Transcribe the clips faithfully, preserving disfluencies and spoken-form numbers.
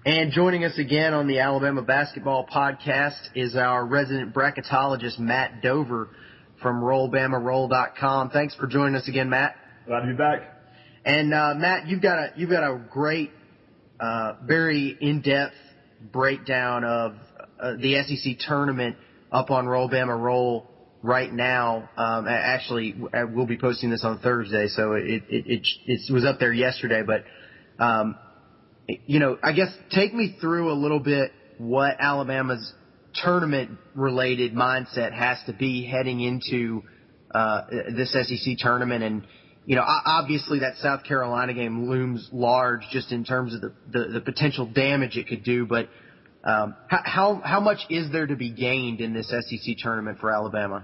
And joining us again on the Alabama Basketball Podcast is our resident bracketologist, Matt Dover from roll bama roll dot com. Thanks for joining us again, Matt. Glad to be back. And uh, Matt, you've got a you've got a great, uh, very in-depth breakdown of uh, the S E C tournament up on Roll Bama Roll right now. Um, actually, we'll be posting this on Thursday, so it it it, it was up there yesterday, but. Um, You know, I guess take me through a little bit what Alabama's tournament-related mindset has to be heading into uh, this S E C tournament. And, you know, obviously that South Carolina game looms large just in terms of the, the, the potential damage it could do. But um, how how much is there to be gained in this S E C tournament for Alabama?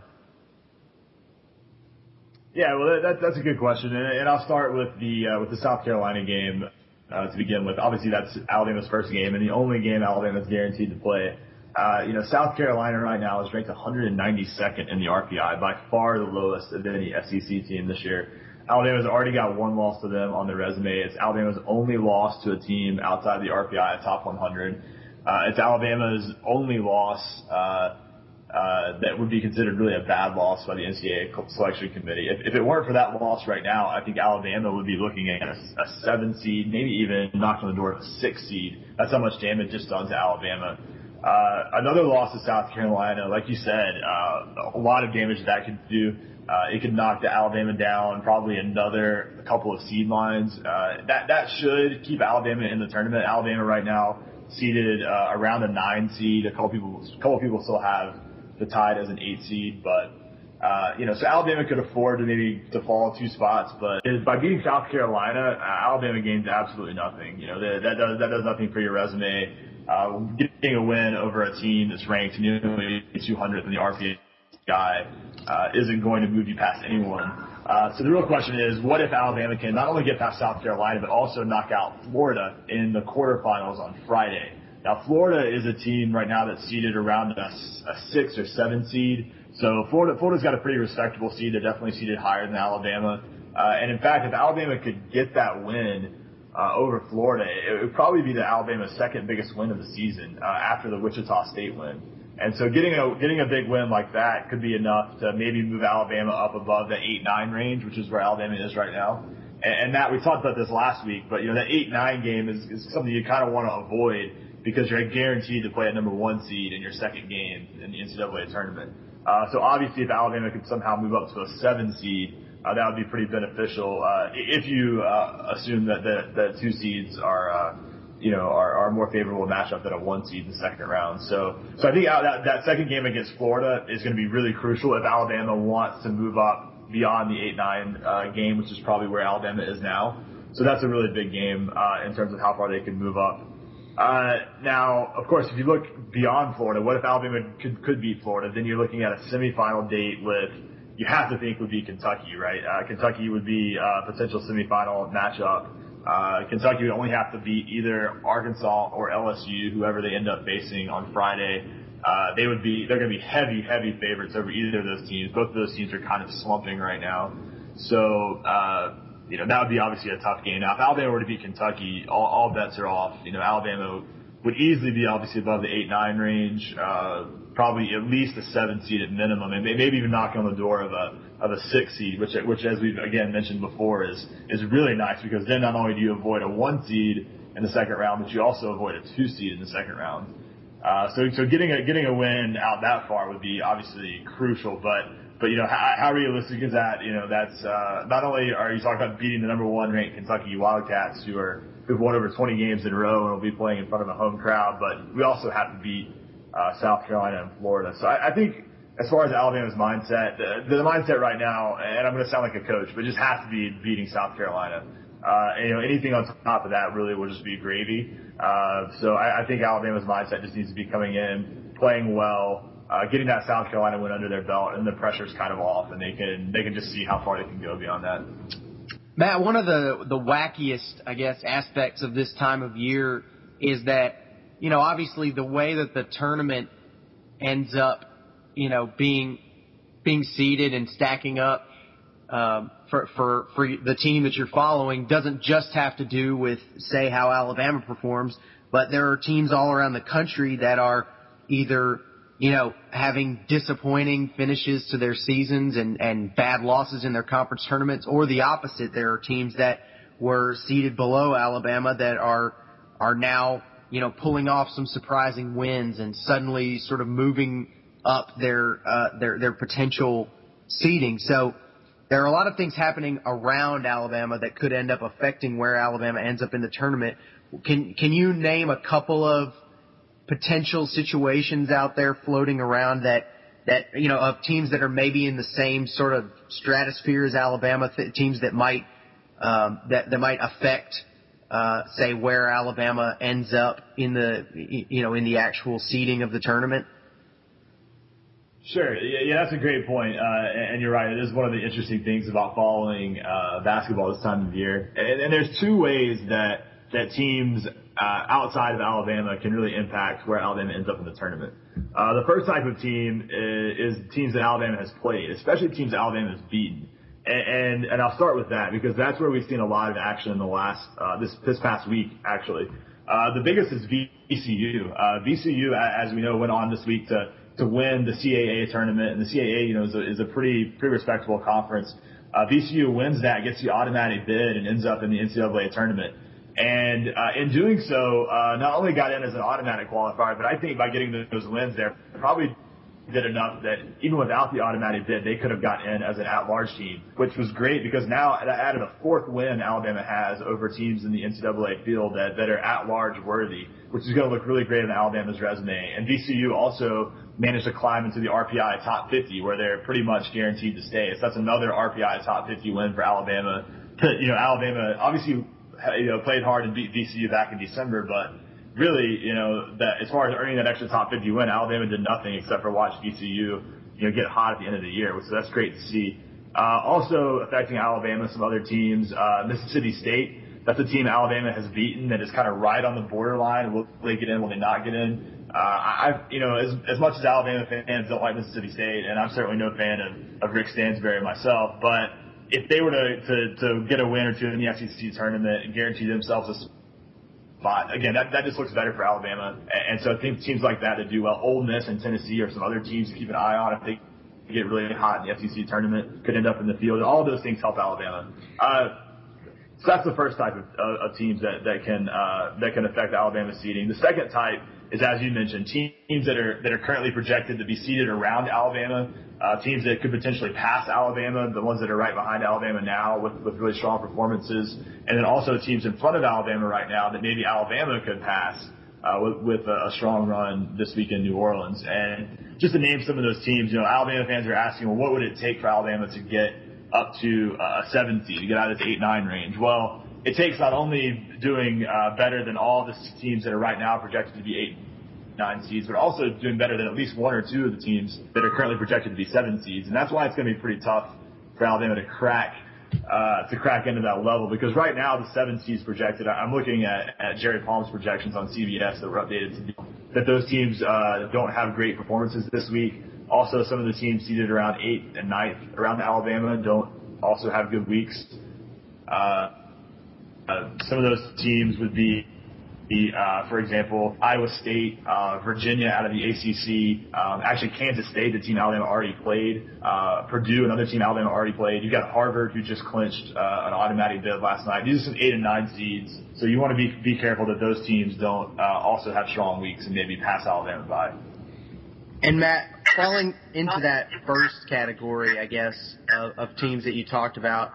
Yeah, well, that, that's a good question, and, and I'll start with the uh, with the South Carolina game. Uh, to begin with, obviously that's Alabama's first game and the only game Alabama's guaranteed to play. Uh, you know, South Carolina right now is ranked one hundred ninety-second in the R P I, by far the lowest of any S E C team this year. Alabama's already got one loss to them on their resume. It's Alabama's only loss to a team outside the R P I, a top one hundred. Uh, it's Alabama's only loss uh, uh, that would be considered really a bad loss by the N C double A selection committee. If, if it weren't for that loss right now, I think Alabama would be looking at a, a seven seed, maybe even knocking on the door of a six seed. That's how much damage it's done to Alabama. Uh, another loss to South Carolina, like you said, uh, a lot of damage that could do. Uh, it could knock the Alabama down probably another couple of seed lines. Uh, that, that should keep Alabama in the tournament. Alabama right now seeded uh, around a nine seed. A couple people, a couple people still have the Tide as an eight seed, but uh, you know, so Alabama could afford to maybe to fall two spots, but by beating South Carolina, uh, Alabama gains absolutely nothing. You know, that, that does that does nothing for your resume. Uh, getting a win over a team that's ranked nearly two hundredth in the R P I uh, isn't going to move you past anyone. Uh, so the real question is, what if Alabama can not only get past South Carolina, but also knock out Florida in the quarterfinals on Friday? Now, Florida is a team right now that's seeded around a, a six or seven seed. So Florida, Florida's got a pretty respectable seed. They're definitely seeded higher than Alabama. Uh, and in fact, if Alabama could get that win uh, over Florida, it would probably be the Alabama's second biggest win of the season uh, after the Wichita State win. And so getting a getting a big win like that could be enough to maybe move Alabama up above the eight nine range, which is where Alabama is right now. And, and Matt, we talked about this last week, but you know that eight nine game is, is something you kind of want to avoid, because you're guaranteed to play a number one seed in your second game in the N C double A tournament. Uh, so obviously if Alabama could somehow move up to a seven seed, uh, that would be pretty beneficial, uh, if you, uh, assume that the, the two seeds are, uh, you know, are, are more favorable matchup than a one seed in the second round. So, so I think that, that second game against Florida is going to be really crucial if Alabama wants to move up beyond the eight nine, uh, game, which is probably where Alabama is now. So that's a really big game, uh, in terms of how far they can move up. Uh, now, of course, if you look beyond Florida, what if Alabama could, could beat Florida? Then you're looking at a semifinal date with, you have to think would be Kentucky, right? Uh, Kentucky would be a potential semifinal matchup. Uh, Kentucky would only have to beat either Arkansas or L S U, whoever they end up facing on Friday. Uh, they would be, they're going to be heavy, heavy favorites over either of those teams. Both of those teams are kind of slumping right now. So, uh, You know, that would be obviously a tough game. Now, if Alabama were to beat Kentucky, all, all bets are off. You know, Alabama would easily be obviously above the eight nine range, uh, probably at least a seven seed at minimum, and maybe even knocking on the door of a of a six seed, which, which as we've again mentioned before, is is really nice, because then not only do you avoid a one seed in the second round, but you also avoid a two seed in the second round. Uh, so so getting a getting a win out that far would be obviously crucial, but. But, you know, how, how realistic is that? You know, that's, uh, not only are you talking about beating the number one ranked Kentucky Wildcats, who are, who've won over twenty games in a row and will be playing in front of a home crowd, but we also have to beat, uh, South Carolina and Florida. So I, I think as far as Alabama's mindset, the, the mindset right now, and I'm going to sound like a coach, but it just has to be beating South Carolina. Uh, and, you know, anything on top of that really will just be gravy. Uh, so I, I think Alabama's mindset just needs to be coming in, playing well, Uh, getting that South Carolina win under their belt, and the pressure's kind of off, and they can they can just see how far they can go beyond that. Matt, one of the the wackiest, I guess, aspects of this time of year is that, you know, obviously the way that the tournament ends up, you know, being being seeded and stacking up um, for for for the team that you're following doesn't just have to do with, say, how Alabama performs, but there are teams all around the country that are either, you know, having disappointing finishes to their seasons and, and bad losses in their conference tournaments, or the opposite. There are teams that were seated below Alabama that are, are now, you know, pulling off some surprising wins and suddenly sort of moving up their, uh, their, their potential seeding. So there are a lot of things happening around Alabama that could end up affecting where Alabama ends up in the tournament. Can, can you name a couple of potential situations out there floating around that, that, you know, of teams that are maybe in the same sort of stratosphere as Alabama, th- teams that might, um, that, that might affect, uh, say where Alabama ends up in the, you know, in the actual seeding of the tournament? Sure. Yeah, yeah, that's a great point. Uh, and you're right. It is one of the interesting things about following, uh, basketball this time of year. And, and there's two ways that, that teams, uh, outside of Alabama can really impact where Alabama ends up in the tournament. Uh, the first type of team is, is teams that Alabama has played, especially teams that Alabama has beaten. And, and, and I'll start with that because that's where we've seen a lot of action in the last, uh, this, this past week, actually. Uh, the biggest is V C U. Uh, V C U, as we know, went on this week to, to win the C A A tournament, and the C A A, you know, is a, is a pretty, pretty respectable conference. Uh, V C U wins that, gets the automatic bid, and ends up in the N C double A tournament. And, uh, in doing so, uh, not only got in as an automatic qualifier, but I think by getting those wins there, probably did enough that even without the automatic bid, they could have gotten in as an at-large team, which was great because now that added a fourth win Alabama has over teams in the N C double A field that, that are at-large worthy, which is going to look really great on Alabama's resume. And V C U also managed to climb into the R P I top fifty, where they're pretty much guaranteed to stay. So that's another R P I top fifty win for Alabama. You know, Alabama obviously, you know, played hard and beat V C U back in December, but really, you know, that as far as earning that extra top fifty win, Alabama did nothing except for watch V C U, you know, get hot at the end of the year. So that's great to see. Uh, also affecting Alabama, some other teams, uh, Mississippi State. That's a team Alabama has beaten that is kind of right on the borderline. Will they get in? Will they not get in? Uh, I, you know, as, as much as Alabama fans don't like Mississippi State, and I'm certainly no fan of, of Rick Stansbury myself, but if they were to, to, to get a win or two in the S E C tournament and guarantee themselves a spot, again, that, that just looks better for Alabama. And, and so I think teams like that that do well, Ole Miss and Tennessee are some other teams to keep an eye on if they get really hot in the S E C tournament, could end up in the field. All of those things help Alabama. Uh, so that's the first type of, of, of teams that, that can uh, that can affect Alabama's seeding. The second type is, as you mentioned, teams that are that are currently projected to be seated around Alabama, uh, teams that could potentially pass Alabama, the ones that are right behind Alabama now with, with really strong performances, and then also teams in front of Alabama right now that maybe Alabama could pass uh, with, with a, a strong run this week in New Orleans. And just to name some of those teams, you know, Alabama fans are asking, well, what would it take for Alabama to get up to a seven seed, to get out of this eight nine range? Well, it takes not only doing uh, better than all the teams that are right now projected to be eight, nine seeds, but also doing better than at least one or two of the teams that are currently projected to be seven seeds. And that's why it's going to be pretty tough for Alabama to crack uh, to crack into that level, because right now the seven seeds projected, I'm looking at, at Jerry Palm's projections on C B S that were updated today, that those teams uh, don't have great performances this week. Also, some of the teams seated around eighth and ninth around Alabama don't also have good weeks. Uh, uh, some of those teams would be, uh, for example, Iowa State, uh, Virginia out of the A C C, um, actually Kansas State, the team Alabama already played, uh, Purdue, another team Alabama already played. You've got Harvard, who just clinched uh, an automatic bid last night. These are some eight and nine seeds, so you want to be be careful that those teams don't uh, also have strong weeks and maybe pass Alabama by. And Matt, falling into that first category, I guess, of, of teams that you talked about,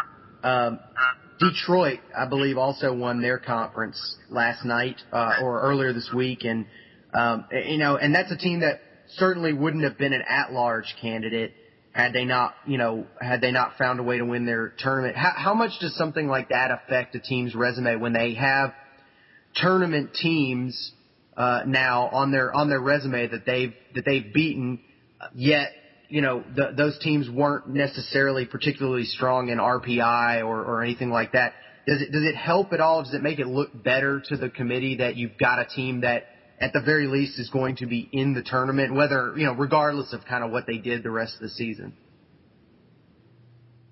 um, Detroit, I believe, also won their conference last night uh, or earlier this week, and um, you know, and that's a team that certainly wouldn't have been an at-large candidate had they not, you know, had they not found a way to win their tournament. How, how much does something like that affect a team's resume when they have tournament teams uh, now on their on their resume that they've that they've beaten, yet you know the, those teams weren't necessarily particularly strong in R P I or, or anything like that? Does it does it help at all? Does it make it look better to the committee that you've got a team that at the very least is going to be in the tournament, whether you know regardless of kind of what they did the rest of the season?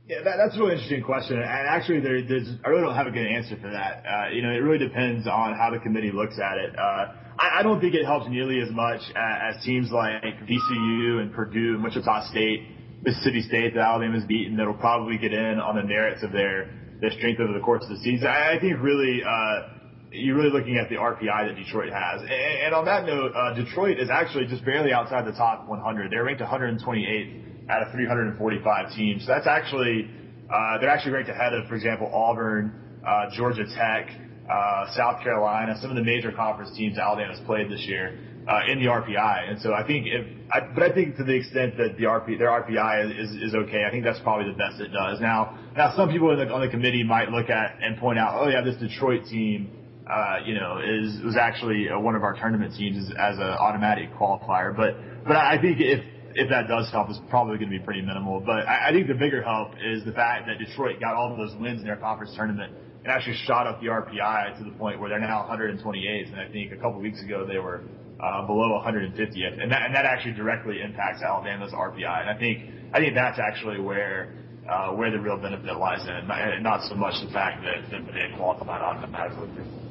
Yeah, that, that's a really interesting question. And actually, there, there's, I really don't have a good answer for that. Uh, you know, it really depends on how the committee looks at it. Uh, I, I don't think it helps nearly as much as, as teams like V C U and Purdue and Wichita State, Mississippi State that Alabama's beaten that'll probably get in on the merits of their, their strength over the course of the season. I, I think really, uh, you're really looking at the R P I that Detroit has. And, and on that note, uh, Detroit is actually just barely outside the top one hundred. They're ranked one hundred twenty-eighth out of three hundred forty-five teams. So that's actually, uh, they're actually ranked ahead of, for example, Auburn, uh, Georgia Tech, uh, South Carolina, some of the major conference teams Alabama's played this year, uh, in the R P I. And so I think if, I, but I think to the extent that the R P, their R P I is, is, is okay, I think that's probably the best it does. Now, now some people in the, on the committee might look at and point out, oh yeah, this Detroit team, uh, you know, is, was actually uh, one of our tournament teams as, as an automatic qualifier. But, but I think if, if that does help, it's probably going to be pretty minimal. But I, I think the bigger help is the fact that Detroit got all of those wins in their conference tournament and actually shot up the R P I to the point where they're now one hundred twenty-eighth. And I think a couple of weeks ago they were uh, below one hundred fiftieth. And that, and that actually directly impacts Alabama's R P I. And I think I think that's actually where uh, where the real benefit lies in, and not so much the fact that, that they qualified automatically.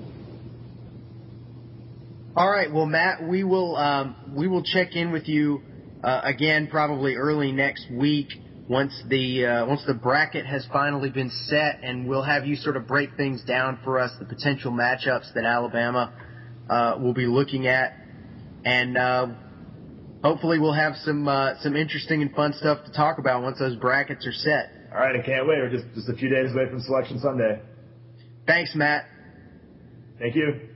All right, well, Matt, we will um, we will check in with you uh, again probably early next week once the uh, once the bracket has finally been set, and we'll have you sort of break things down for us, the potential matchups that Alabama uh, will be looking at, and uh, hopefully we'll have some uh, some interesting and fun stuff to talk about once those brackets are set. All right, I can't wait. We're just just a few days away from Selection Sunday. Thanks, Matt. Thank you.